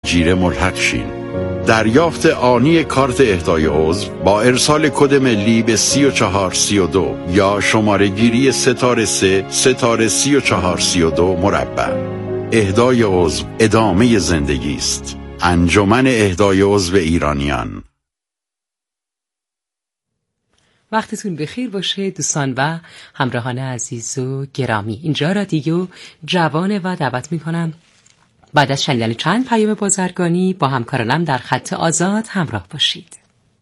جیره ملحق شین. دریافت آنی کارت اهدای عضو با ارسال کد ملی به 3432 یا شماره گیری ستاره 3 ستاره 3432 مربع. اهدای عضو ادامه زندگی است. انجمن اهدای عضو ایرانیان. وقتتون بخیر باشه دوستان و همراهان عزیز و گرامی. اینجا رادیو جوانه و دعوت میکنم بعد از شنیدن چند پیام بازرگانی با همکارانم در خط آزاد همراه باشید.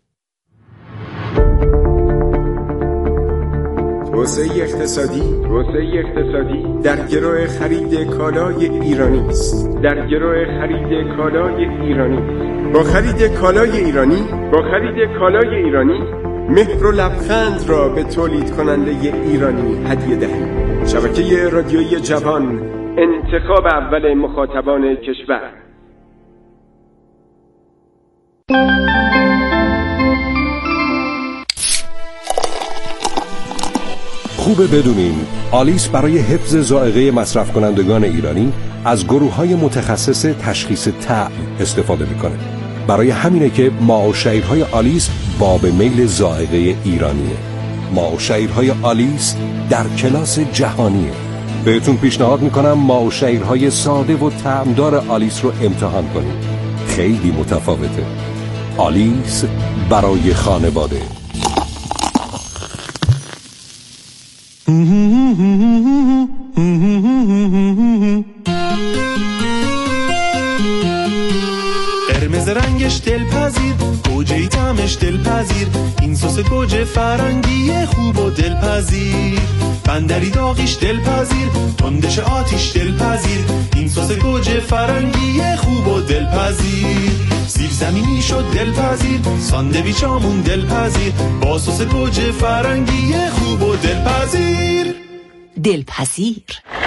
توسعه اقتصادی در گرو خرید کالای ایرانی است. با خرید کالای ایرانی مهر و لبخند را به تولید کننده ایرانی هدیه دهید. شبکه رادیویی جوان، انتخاب اول مخاطبان کشور. خوبه بدونین آلیس برای حفظ ذائقه مصرف کنندگان ایرانی از گروه‌های متخصص تشخیص طعم استفاده میکنه. برای همینه که ماء و شعیرهای آلیس باب میل ذائقه ایرانیه. ماء و شعیرهای آلیس در کلاس جهانیه. بهتون پیشنهاد میکنم ماء و شعیرهای ساده و طعمدار آلیس رو امتحان کنید. خیلی متفاوته. آلیس برای خانواده. قرمز رنگش دلپذیر، گوجه طعمش دلپذیر، این سس گوجه فرنگی خوب و دلپذیر. بندری داغیش دلپذیر، تندش آتیش دلپذیر، این سس گوجه فرنگی خوب و دلپذیر. سیب زمینی شد دلپذیر، ساندویچامون دلپذیر، با سس گوجه فرنگی خوب و دلپذیر. دلپذیر.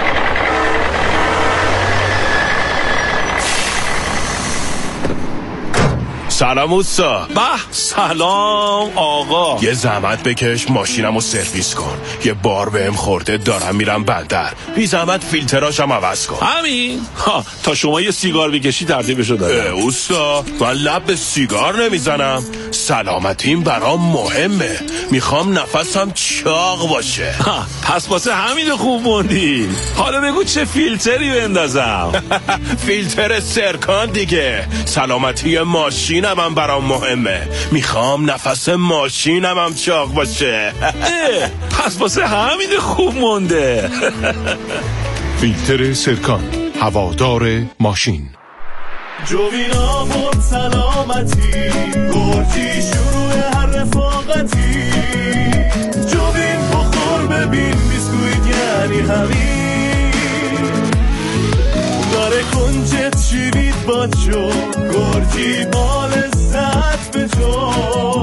سلام اوستا. سلام آقا. یه زحمت بکش ماشینمو سرویس کن. یه بار بهم خورده دارم میرم بندر. بی زحمت فیلتراشم عوض کن. همین؟ تا شما یه سیگار بکشی ترتیبشو دادم. اوستا من لب به سیگار نمیزنم. سلامتیم برام مهمه. میخوام نفسم چاق باشه. پس واسه همین خوب موندی. حالا بگو چه فیلتری بندازم؟ فیلتر سرکان دیگه. سلامتی ماشینم هم برام مهمه. میخوام نفس ماشینم هم چاق باشه. پس واسه همین خوب مونده. فیلتر سرکان، هوادار ماشین. جوینا بود سلامتی، گرچی شروع هر رفاقتی. جوین بخور ببین بیسکویت یعنی همین. داره کنجت شیرید باد شو، گرچی بال لذت به جو.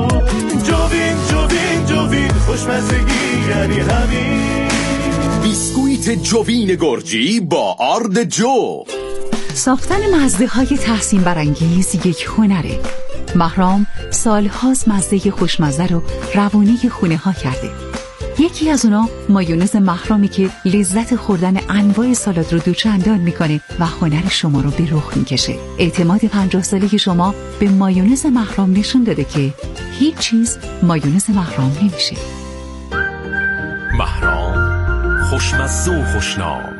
جوین خوشمزگی یعنی همین. بیسکویت جوین گرجی با آرد جو. ساختن مزه‌های تحسین برانگیز یک هنره. مهرام سالهاست مزه خوشمزه رو روونه خونه ها کرده. یکی از اونا مایونز مهرامی که لذت خوردن انواع سالاد رو دوچندان میکنه و هنر شما رو به رخ میکشه. اعتماد 50 ساله شما به مایونز مهرام نشون داده که هیچ چیز مایونز مهرام نمیشه. مهرام، خوشمزه و خوشنام.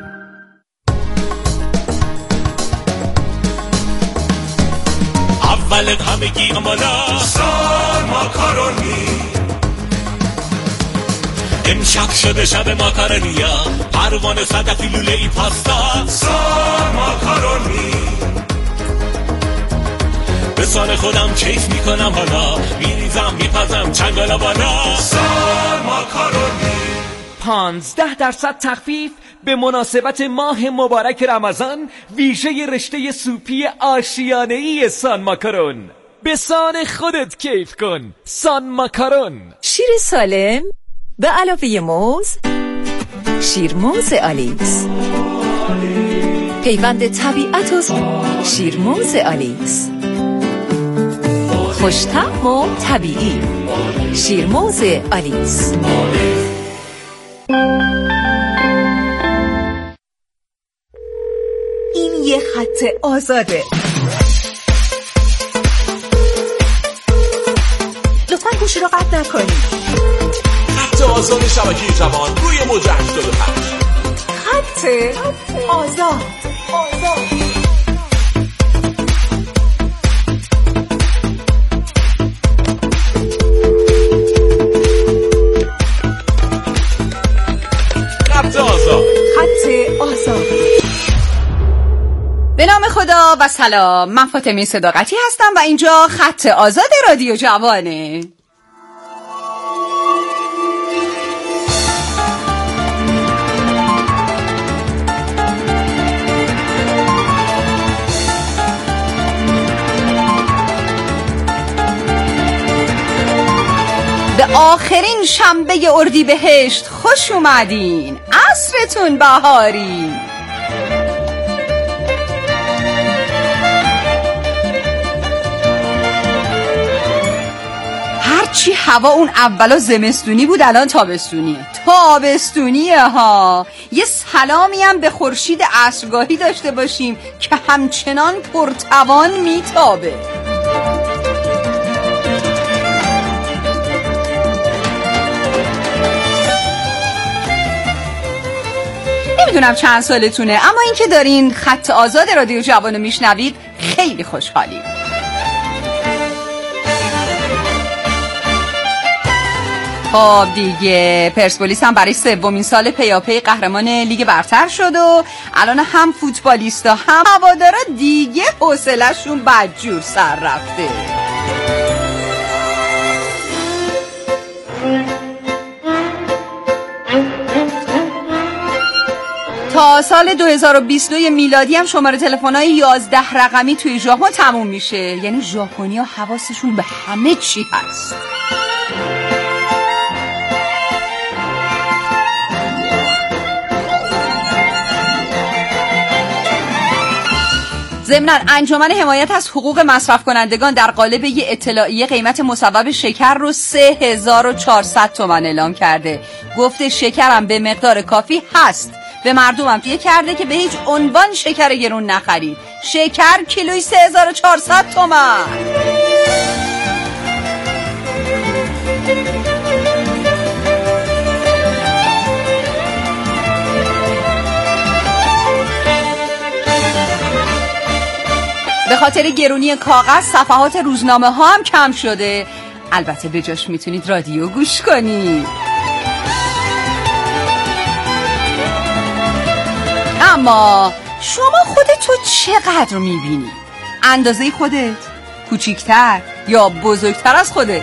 اول همگی امالا سال ماکارونی. امشب شده شب ماکارونیا، پروانه صدفی لوله ای پاستا. سال ماکارونی. به سال خودم کیف میکنم حالا، میریزم میپزم چنگالا بالا. سال ماکارونی. 15% تخفیف به مناسبت ماه مبارک رمضان، ویژه رشته سوپی آشیانه‌ای سان ماکارون. به سان خودت کیف کن. سان ماکارون. شیر سالم به علاوه موز، شیرموز آلیس. پیوند طبیعت و شیرموز آلیس. خوش‌طعم و طبیعی. شیرموز آلیس. این یه خط آزاده. گوشی رو قطع نکنید. خط آزاد شبکه جوان روی موج 85. خط آزاد. خط آزاد. به نام خدا و سلام. من فاطمه صداقتی هستم و اینجا خط آزاد رادیو جوانه. به آخرین شنبه اردیبهشت خوش اومدین. عصرتون بهاری. هرچی هوا اون اولا زمستونی بود الان تابستونیه ها. یه سلامی هم به خورشید عصرگاهی داشته باشیم که همچنان پرتوان میتابه. نمیدونم چند سالتونه، اما اینکه دارین خط آزاد رادیو جوانو میشنوید خیلی خوشحالیم. خب دیگه پرسپولیس هم برای 3مین سال پیاپی قهرمان لیگ برتر شد و الان هم فوتبالیستا هم هوادارا دیگه حوصله‌شون بدجور سر رفته. تا سال 2022 میلادی هم شماره تلفن‌های 11 رقمی توی ژاپن تموم میشه. یعنی ژاپنی‌ها حواسشون به همه چی هست. ضمناً انجمن حمایت از حقوق مصرف کنندگان در قالب یه اطلاعیه قیمت مصوب شکر رو 3400 تومان اعلام کرده. گفته شکرم به مقدار کافی هست. به مردمم تویه کرده که به هیچ عنوان شکر گرون نخرید. شکر کیلوی 3400 تومان. به خاطر گرونی کاغذ صفحات روزنامه ها هم کم شده. البته به جاش میتونید رادیو گوش کنید. اما شما خودتو چقدر میبینی؟ اندازه خودت؟ کوچیکتر یا بزرگتر از خودت؟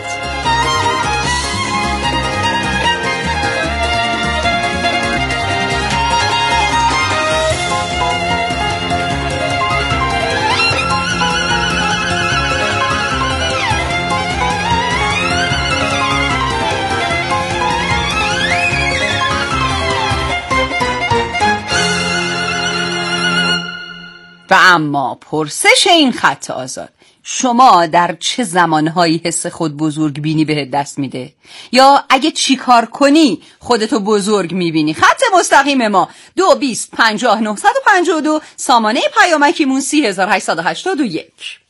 و اما پرسش این خط آزاد: شما در چه زمانهایی حس خود بزرگ بینی بهت دست میده؟ یا اگه چی کار کنی خودتو بزرگ میبینی؟ خط مستقیم ما 220-50-952 سامانه پیامکیمون 3881.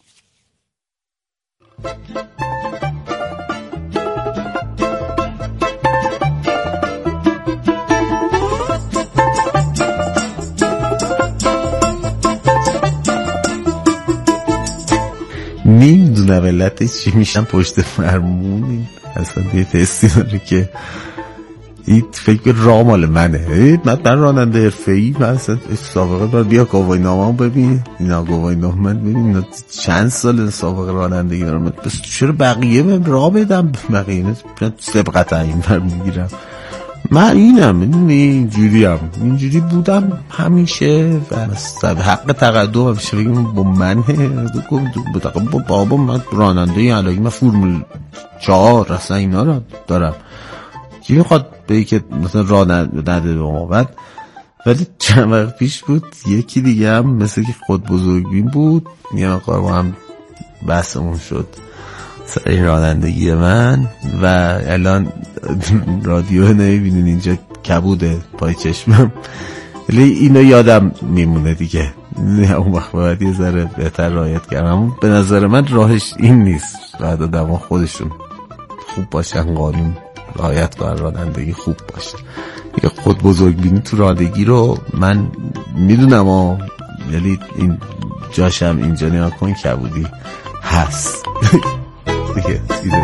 نمیدونم علتش چی میشن پشت فرمون. اصلا یه تستی داره که این فکر راه مال منه. من راننده حرفه‌ای، من اصلا سابقه دارم. بیا گواهی نامه‌مو ببین. اینا گواهی نامه من ببین. اینا چند سال سابقه رانندگی دارم. بس چرا بقیه من راه بدم؟ بقیه سبقت این بر میگیرم. من اینجوری بودم همیشه و حق تقدم همیشه بگیم با منه. با بابا من راننده علاقی، من فرمول 4 اصلا اینا رو دارم. کی میخواد به که مثلا راننده به ما بعد؟ ولی چند وقت پیش بود یکی دیگه هم مثل که خود بزرگبین بود، یه مقدار با هم بحثمون شد سر این رانندگی من و الان رادیو نمیبینین اینجا کبوده پای چشمم، ولی اینو یادم میمونه دیگه. اون وقت باید یه ذره بهتر رعایت کردم. به نظر من راهش این نیست. باید آدم خودشون خوب باشن، قانون رعایت کنن، رانندگی خوب باشه. یه خود بزرگبینی تو رانندگی رو من میدونم یعنی این جاشم اینجا نیا کن کبودی هست دیگه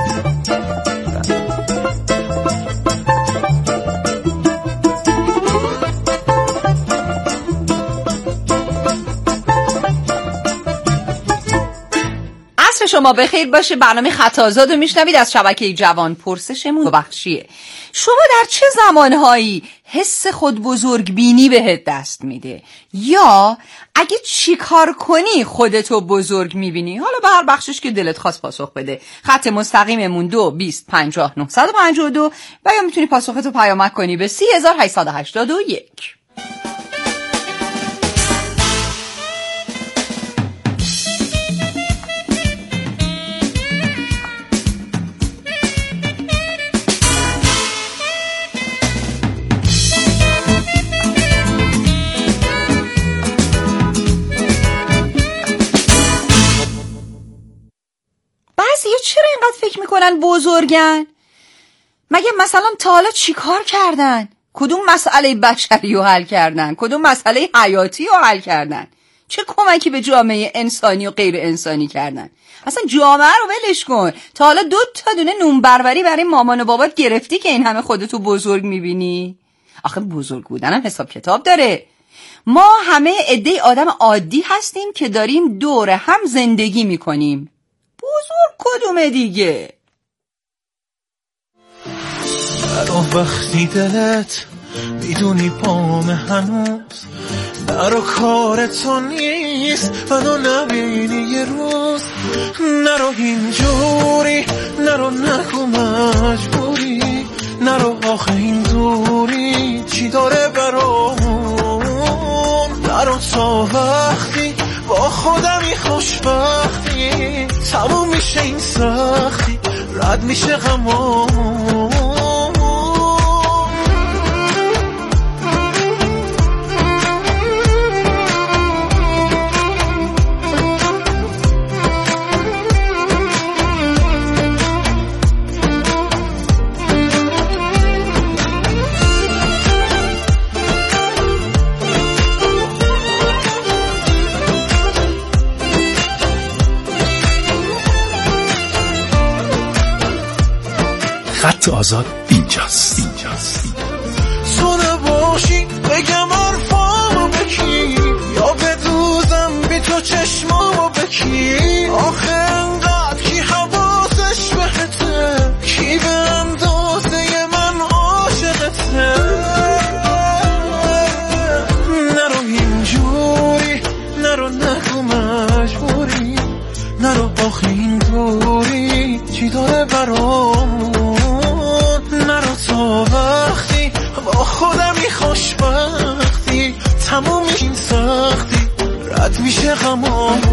شما بخیر باشه. برنامه خطازاد رو میشنوید از شبکه جوان. پرسشمون بخشیه: شما در چه زمانهایی حس خود بزرگ بینی بهت دست میده؟ یا اگه چی کار کنی خودتو بزرگ میبینی؟ حالا به هر بخشش که دلت خواست پاسخ بده. خط مستقیممون 2-20-50-952 و یا میتونی پاسختو پیامک کنی به 3881. چرا اینقدر فکر میکنن بزرگن؟ مگه مثلا تا حالا چی کار کردن؟ کدوم مسئله بشری رو حل کردن؟ کدوم مسئله حیاتی رو حل کردن؟ چه کمکی به جامعه انسانی و غیر انسانی کردن؟ اصلا جامعه رو ولش کن. تا حالا 2 دونه نون بربری برای مامان و بابات گرفتی که این همه خودتو بزرگ میبینی؟ آخه بزرگ بودن هم حساب کتاب داره. ما همه عده آدم عادی هستیم که داریم دور هم زندگی میکنیم. بزرگ کدومه دیگه؟ برا وقتی دلت میدونی پام هنوز برا کار تو نیست منو نبینی یه روز، نرو اینجوری، نرو نگو مجبوری، نرو آخه این دوری چی داره برامون، نرو تا وقتی با خودمی خوشبختی تموم میشه این سختی، رد میشه غمام. خط آزاد اینجاست. تو نباشی بگم حرفامو بکی یا بدوزم بی تو چشمامو بکی، آخه انقدر کی حواسش بهته، کی به اندازه من عاشقته، نرو اینجوری، نرو نگو مجبوری، نرو آخه این دوری چی داره برام، نرو تا وقتی با خودمی خوشبختی تموم این سختی، رد میشه غمام.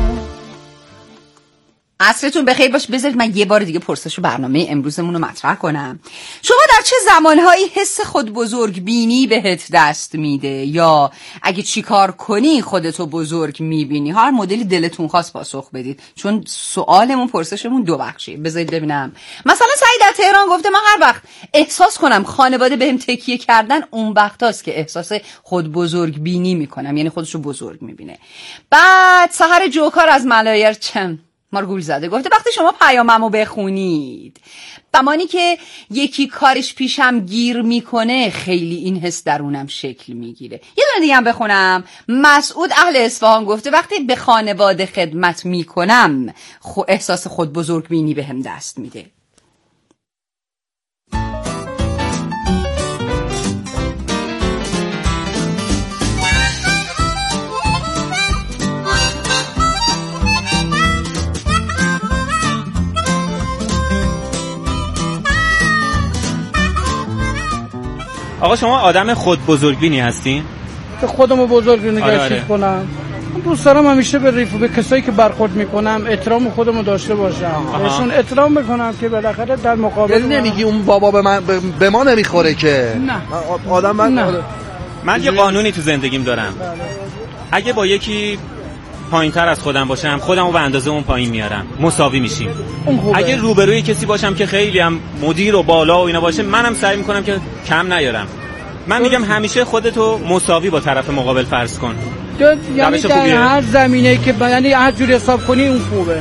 عصرتون بخیر باشه. بذارید من یه بار دیگه پرسش برنامه امروزمون رو مطرح کنم. شما در چه زمانهایی حس خود بزرگ بینی بهت دست میده؟ یا اگه چی کار کنی خودتو بزرگ میبینی؟ هر مدلی دلتون خواست پاسخ بدید، چون سوالمون پرسشمون 2 بخشیه. بذارید ببینم. مثلا سعید در تهران گفته من هر وقت احساس کنم خانواده بهم تکیه کردن اون وقتاست که احساس خود بزرگ بینی میکنم، یعنی خودشو بزرگ میبینه. بعد سحر جوکار از ملایر مارگول زده گفته وقتی شما پیاممو بخونید زمانی که یکی کارش پیشم گیر میکنه خیلی این حس درونم شکل میگیره. یه دونه دیگه هم بخونم. مسعود اهل اصفهان گفته وقتی به خانواده خدمت میکنم احساس خود بزرگ بینی بهم دست میده. آقا شما آدم خود بزرگبینی هستین؟ که خودمو بزرگ نگه کنم. دوست دارم همیشه به به کسایی که برخورد میکنم احترام خودمو داشته باشم، بهشون احترام بکنم که بالاخره در مقابل نمیگی اون بابا به ما نمیخوره که نه من یه قانونی تو زندگیم دارم. اگه با یکی پایین‌تر از خودم باشم خودمو به اندازه اون پایین میارم، مساوی میشیم. اگه روبروی کسی باشم که خیلی هم مدیر و بالا و اینا باشه، منم سعی میکنم که کم نیارم. من میگم همیشه خودتو مساوی با طرف مقابل فرض کن. یعنی در هر زمینه‌ای که یعنی هر جوری حساب کنی اون خوبه.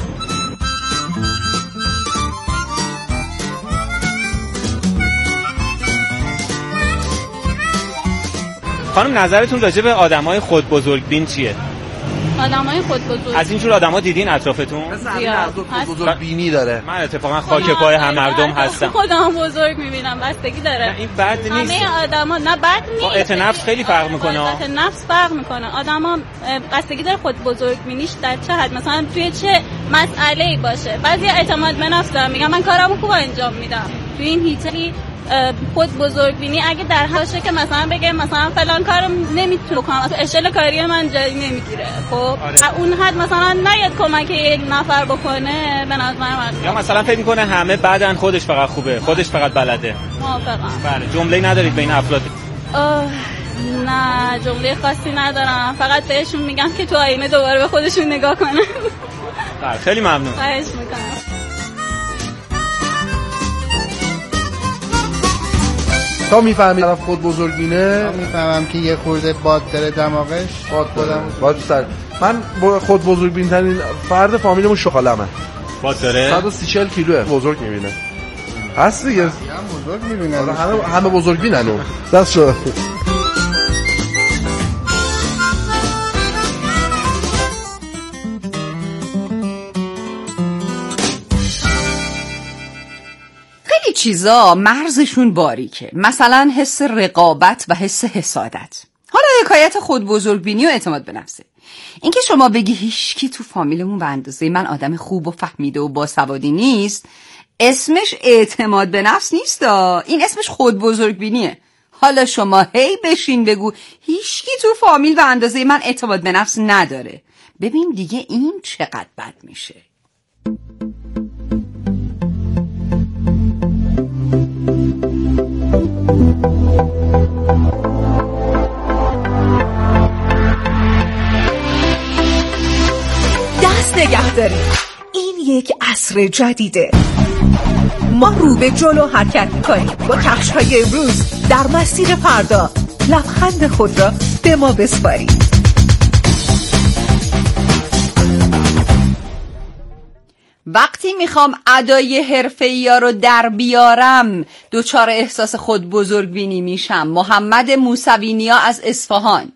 خانم نظرتون راجع به آدمای خود بزرگبین چیه؟ آدمای خود بزرگ از اینجور آدما دیدین اطرافتون؟ زیاد بزرگبینی داره. من اتفاقا خاک پای هم مردم هستم. خودم بزرگ میبینم، بستگی داره. این بد نیست. همه آدما نه بد نیست. با اعتماد نفس خیلی فرق میکنه. اعتماد نفس فرق میکنه. آدما بستگی داره خود بزرگبینیش در چه حد، مثلا توی چه مسئله‌ای باشه. بعضی اعتماد به نفس دارن، میگم من کارامو خوب انجام میدم. توی این هیتری خود بزرگبینی اگه در حاشه که مثلا بگه مثلا فلان کارو نمیتونم بکنم، اصلا اشل کاری من جایی نمیگیره، خب اون حد مثلا نیاد کمک یک نفر بکنه به نظر من. یا مثلا فکر میکنه همه بعدن خودش فقط خوبه، خودش فقط بلده. موافقم. بله. جمله‌ای ندارید بین افراد؟ نه جمله خاصی ندارم، فقط بهشون میگم که تو آینه دوباره به خودشون نگاه کنن. بله خیلی ممنون. خواهش میکنم. تا میفهمی طرف خود بزرگبینه، میفهمم که یه خورده باد داره دماغش، باد سر. من خود بزرگبین ترین فرد فامیلمون شغالمه. باد داره 130 کیلوه، بزرگ میبینه. هست دیگه. هم بزرگ میبینه. همه بزرگبینن. دست شو. چیزا مرزشون باریکه، مثلا حس رقابت و حس حسادت. حالا حکایت خود بزرگبینی و اعتماد به نفسه. اینکه شما بگی هیچکی تو فامیلمون به اندازه من آدم خوب و فهمیده و باسوادی نیست، اسمش اعتماد به نفس نیستا، این اسمش خود بزرگبینیه. حالا شما هی بشین بگو هیچکی تو فامیل به اندازه من اعتماد به نفس نداره، ببین دیگه این چقدر بد میشه. دست نگه داریم، این یک عصر جدیده. ما رو به جلو حرکت میکنیم با کفش‌های امروز در مسیر فردا. لبخند خود را به ما بسپارید. وقتی میخوام ادای حرفه‌ای‌ها رو در بیارم دوچار احساس خود بزرگبینی میشم. محمد موسوی نیا از اصفهان.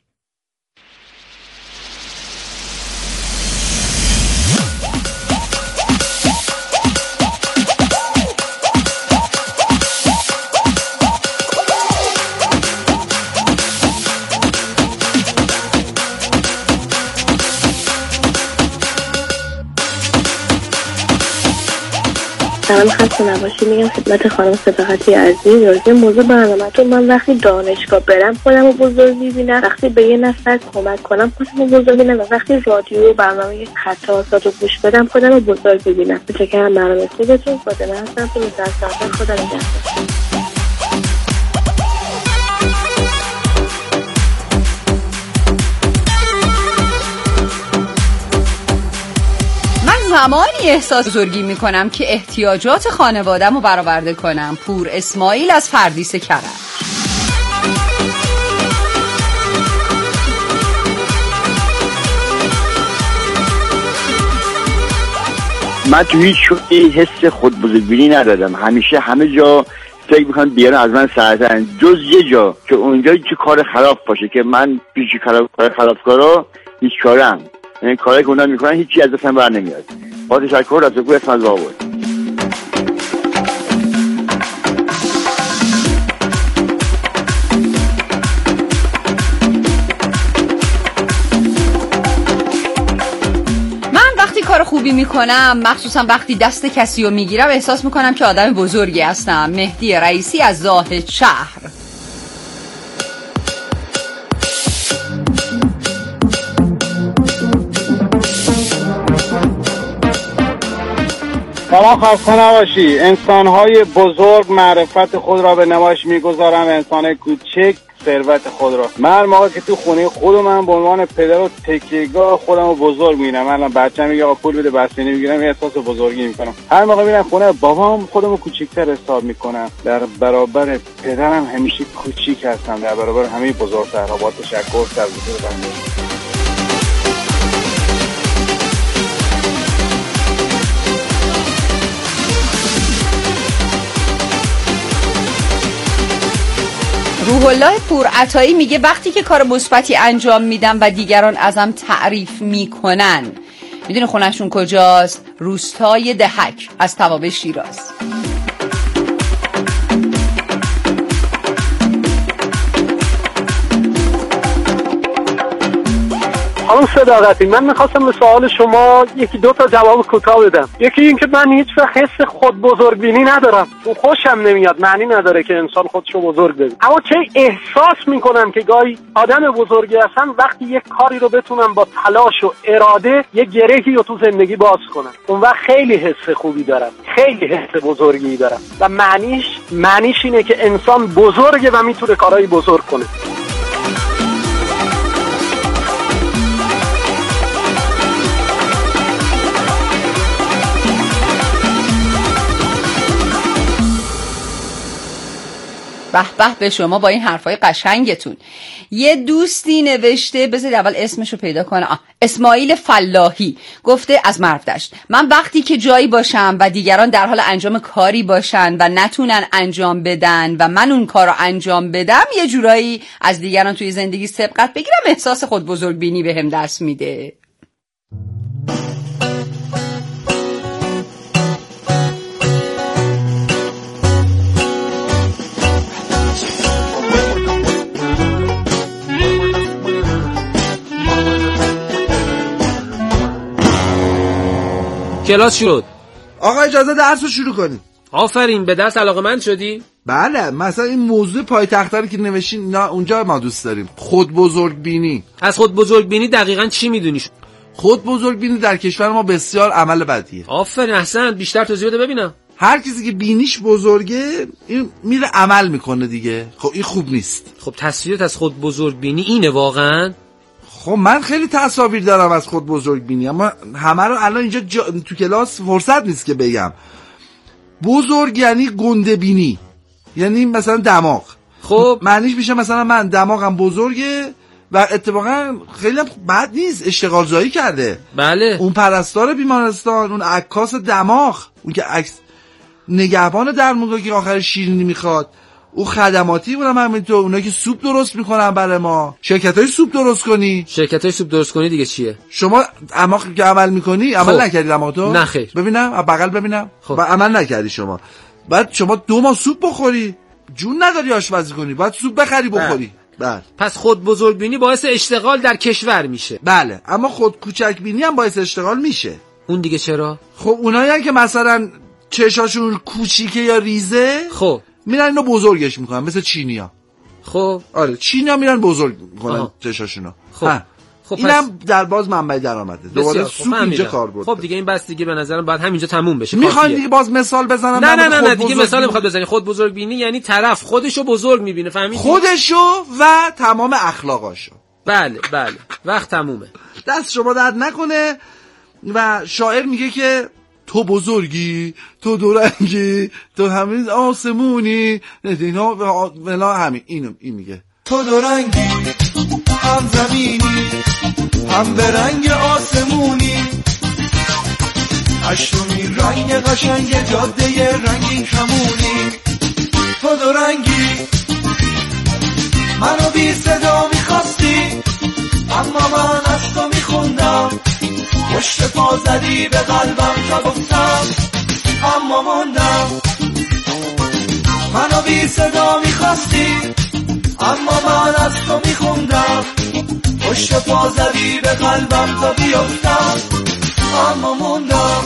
سلام، خسته نباشید. میگم خدمت خانم صداقتی عزیز راجع موضوع برنامه‌تون. من وقتی دانشگاه برم خودمو بزرگ می‌بینم، وقتی به یه نفر کمک کنم خودمو بزرگ می‌بینم، و وقتی رادیو و برنامه خطاطات رو گوش بدم خودمو بزرگ می‌بینم. متشکرم برنامه خوبتون. فاطمه هستم تو مستقبل. خدا نگهدار. زمانی احساس بزرگی میکنم که احتیاجات خانواده‌مو برآورده کنم. پور اسماعیل از فردیس کرج. من تو هیچ شوی حس خود بزرگبینی ندادم. همیشه همه جا فکر میکنم بیارن از من سرترن، جز یه جا که اونجا که کار خلاف باشه که من پیش کار خلافکارا هیچ کارم، یعنی کاری که اونا میکنن هیچی از دستم بر نمیاد. با تشکر از گوی اسم از آورد. من وقتی کار خوبی میکنم، مخصوصا وقتی دست کسی رو میگیرم، احساس میکنم که آدم بزرگی هستم. مهدی رئیسی از زاهد شهر. سلام، خسته نباشی. انسان‌های بزرگ معرفت خود را به نمایش می‌گذارند، انسان‌های کوچک ثروت خود را. من موقعی که تو خونه خودم به عنوان پدر و تکیهگاه خودم رو بزرگ می‌بینم، من بچه‌م میگه آقا پول بده بستنی میگیرم، احساس بزرگی میکنم. هر موقع میرم خونه بابام خودم رو کوچیک‌تر حساب میکنم، در برابر پدرم همیشه کوچیک هستم، در برابر همه بزرگترها. با تشکر سرزده بنده. روح الله پورعطایی میگه وقتی که کار مثبتی انجام میدم و دیگران ازم تعریف میکنن. میدونه خونه‌شون کجاست؟ روستای دهک از توابع شیراز. خانم صداقتی، من میخواستم به سوال شما یکی دو تا جواب کوتاه بدم. یکی این که من هیچ وقت حس خود بزرگبینی ندارم، اون خوشم نمیاد، معنی نداره که انسان خودشو بزرگ ببینه، اما چه احساس میکنم که گاهی آدم بزرگی هستم وقتی یک کاری رو بتونم با تلاش و اراده یک گرهی رو تو زندگی باز کنم، اون وقت خیلی حس خوبی دارم، خیلی حس بزرگی دارم و معنیش اینه که انسان بزرگه و میتونه کارهای بزرگ کنه. به به به شما با این حرفای قشنگتون. یه دوستی نوشته، بذارید اول اسمشو پیدا کنه، اسماعیل فلاحی گفته از مرودشت، من وقتی که جایی باشم و دیگران در حال انجام کاری باشن و نتونن انجام بدن و من اون کار رو انجام بدم، یه جورایی از دیگران توی زندگی سبقت بگیرم، احساس خود بزرگبینی بهم دست میده. کلاس شد. آقا اجازه درس رو شروع کنیم. آفرین، به درس علاقه‌مند شدی؟ بله، مثلا این موضوع پایتخت رو که نوشین اینا اونجا ما دوست داریم. خود بزرگبینی. از خود بزرگبینی دقیقاً چی میدونی؟ خود بزرگبینی در کشور ما بسیار عمل بدیه. آفرین، احسن، بیشتر توضیح بده ببینم. هر کسی که بینیش بزرگه این میره عمل میکنه دیگه. خب این خوب نیست. خب تصویرت از خود بزرگبینی اینه واقعاً؟ خب من خیلی تصاویر دارم از خود بزرگبینی، اما همه رو الان اینجا تو کلاس فرصت نیست که بگم. بزرگ یعنی گنده بینی، یعنی مثلا دماغ. خب معنیش میشه مثلا من دماغم بزرگه و اتفاقا خیلی هم بد نیست، اشتغال زایی کرده. بله. اون پرستار بیمارستان، اون عکاس دماغ، اون که عکس نگهبان درمونگاه که آخر شیرینی میخواد، او خدماتی اونم همینطور، اونا که سوپ درست میکنن برای ما، شرکتای سوپ درست کنی دیگه چیه؟ شما دماغ که عمل میکنی عمل نکردی دماغتو؟ نه خیر. ببینم بغل ببینم. خب. عمل نکردی شما. بعد شما 2 ماه سوپ بخوری، جون نداری آشپزی کنی، بعد سوپ بخری بخوری. بله. پس خود بزرگبینی باعث اشتغال در کشور میشه. بله، اما خود کوچکبینی هم باعث اشتغال میشه. اون دیگه چرا؟ خب اونایی که مثلا چشاشون کوچیکه یا ریزه، خب میرن اینو بزرگش میکنن، مثل چینیا. خب آره، چینیا میرن بزرگ میکنن چشاشونو. خب اینم در باز منبع درآمده. دوباره سوپ اینجا کار برد. خب دیگه این بس دیگه به نظرم باید همینجا تموم بشه. میخواین دیگه باز مثال بزنم؟ نه دیگه مثال نمیخواد بزنی. خود بزرگبینی یعنی طرف خودشو بزرگ میبینه، فهمیدی؟ خودشو و تمام اخلاقاشو. بله وقت تمومه. دست شما درد نکنه. و شاعر میگه که تو بزرگی، تو دورنگی، تو همین آسمونی، اینا همین این میگه تو دورنگی، هم زمینی، هم به رنگ آسمونی، هشتمی رنگ قشنگ جاده رنگین کمونی. تو دورنگی، منو بی صدا میخواستی، اما من از تو میخوندم، پشت پا زدی به قلبم تا گفتم اما موندم. منو بی صدا میخواستی، اما من از تو میخوندم، پشت پا زدی به قلبم تا بیفتم اما موندم.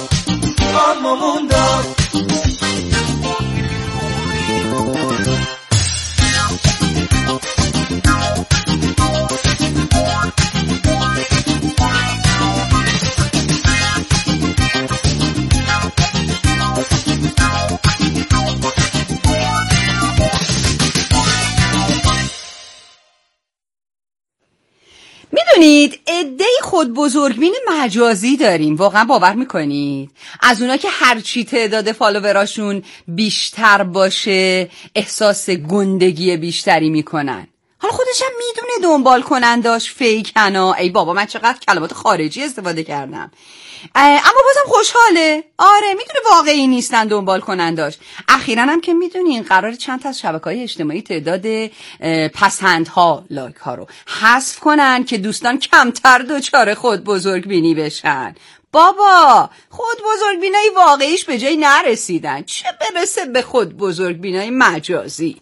میدونید عده‌ای خود بزرگبین مجازی داریم، واقعا باور میکنید؟ از اونا که هرچی تعداد فالووراشون بیشتر باشه احساس گندگی بیشتری میکنن. حالا خودش هم میدونه دنبال کننداش فیکنا. ای بابا من چقدر کلمات خارجی استفاده کردم. اما بازم خوشحاله. آره میدونه واقعی نیستن دنبال کننداش. اخیراً هم که میدونین قرار چند تا از شبکه‌های اجتماعی تعداد پسندها، لایک ها رو حذف کنن که دوستان کمتر دچار خود بزرگبینی بشن. بابا خود بزرگبینای واقعیش به جای نرسیدن، چه برسه به خود بزرگبینای مجازی.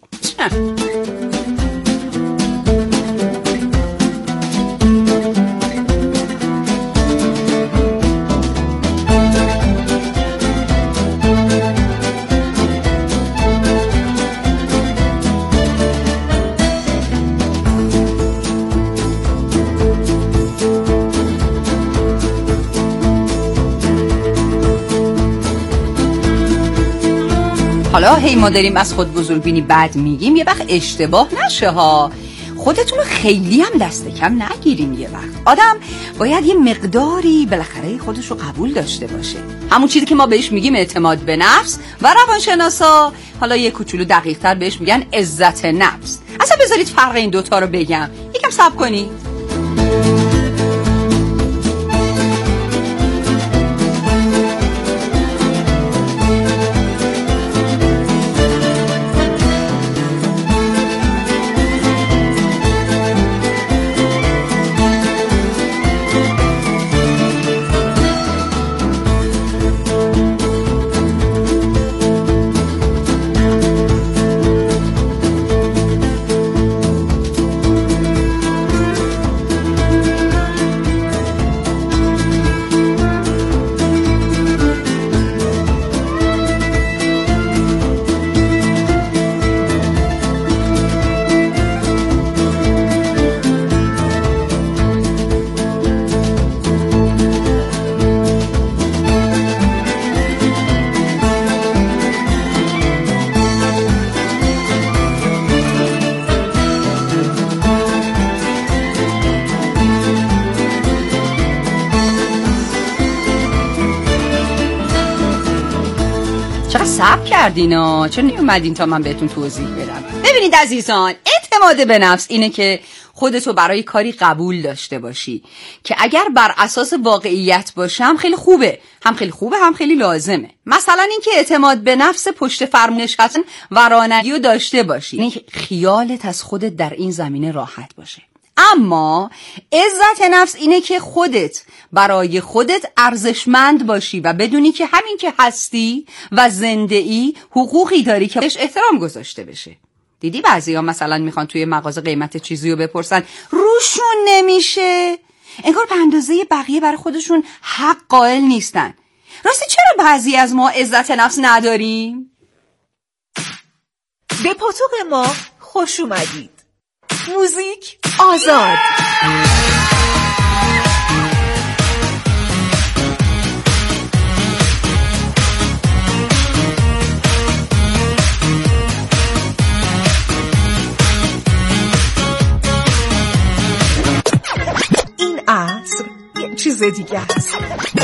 حالا هی ما داریم از خود بزرگبینی بد میگیم، یه وقت اشتباه نشه ها. خودتون خیلی هم دست کم نگیریم. یه وقت آدم باید یه مقداری بالاخره خودش رو قبول داشته باشه. همون چیزی که ما بهش میگیم اعتماد به نفس و روانشناسا حالا یه کوچولو دقیق تر بهش میگن عزت نفس. اصلا بذارید فرق این دوتا رو بگم، یکم صبر کنید. صبر کردینا، چرا نیومدین تا من بهتون توضیح بدم؟ ببینید عزیزان، اعتماد به نفس اینه که خودتو برای کاری قبول داشته باشی که اگر بر اساس واقعیت باشه هم خیلی خوبه، هم خیلی لازمه. مثلا اینکه اعتماد به نفس پشت فرمون نشستن و رانندگی رو داشته باشی، اینکه خیالت از خودت در این زمینه راحت باشه. اما عزت نفس اینه که خودت برای خودت ارزشمند باشی و بدونی که همین که هستی و زنده ای حقوقی داری که بهش احترام گذاشته بشه. دیدی بعضیا مثلا میخوان توی مغازه قیمت چیزی رو بپرسن، روشون نمیشه، انگار به اندازه بقیه برای خودشون حق قائل نیستن. راستی چرا بعضی از ما عزت نفس نداریم؟ به پاتوق ما خوش اومدید. موزیک آزاد. این عصر یه چیز دیگه است.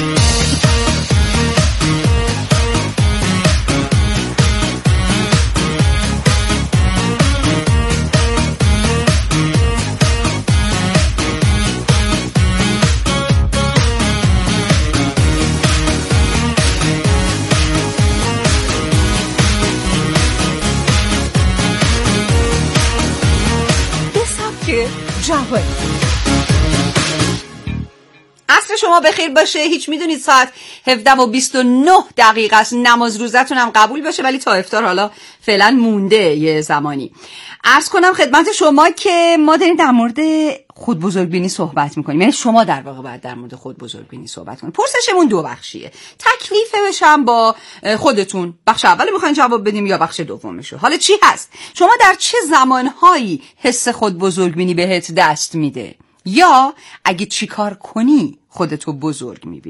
جوانی. عصر شما بخیر باشه. هیچ میدونید ساعت 17:29 است. نماز روزتون هم قبول باشه، ولی تا افطار حالا فعلا مونده یه زمانی. عرض کنم خدمت شما که ما داریم در مورد خود بزرگبینی صحبت میکنیم، یعنی شما در واقع باید در مورد خود بزرگبینی صحبت کنید. پرسشمون دو بخشیه، تکلیفش هم با خودتون، بخش اول میخواین جواب بدیم یا بخش دومشو؟ حالا چی هست؟ شما در چه زمانهایی حس خود بزرگبینی بهت دست میده؟ یا اگه چیکار کنی خودتو بزرگ میبینی؟